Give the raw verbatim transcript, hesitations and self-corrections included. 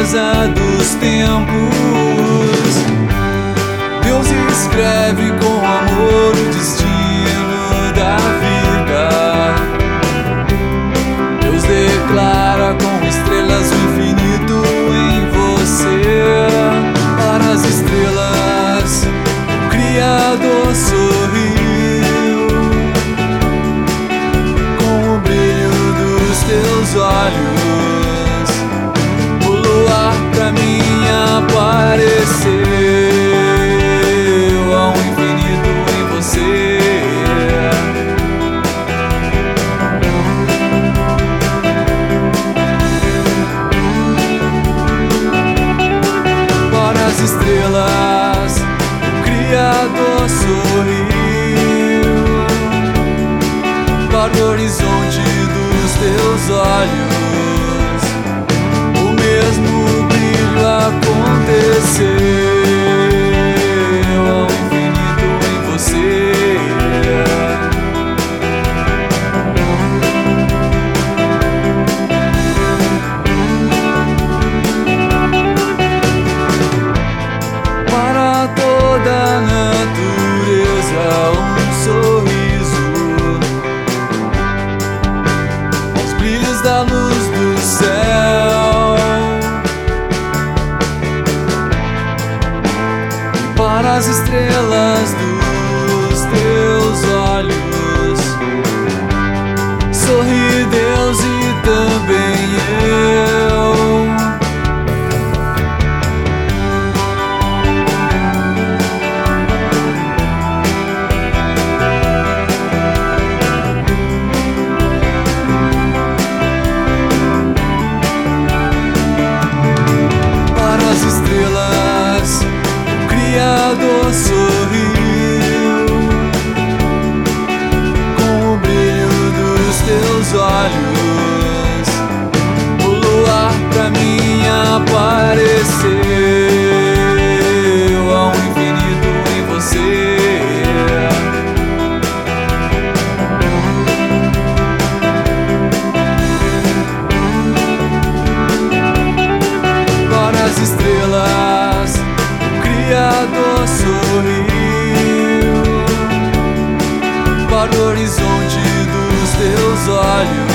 beleza dos tempos, Deus escreve com amor o destino da vida. Deus declara com estrelas o infinito em você. Para as estrelas, o Criador sorriu com o brilho dos teus olhos. O luar pra mim apareceu ao infinito em você. Para as estrelas, o Criador sorriu para o horizonte dos teus olhos. O mesmo brilho aconteceu ao infinito em você. Para toda a natureza um sorriso, aos brilhos da luz do céu. E para as estrelas dos teus olhos, sorri Deus e também eu. O Criador sorriu com o brilho dos teus olhos. O luar pra mim apareceu ao infinito em você. Para as estrelas, o Criador sorriu para o horizonte dos teus olhos.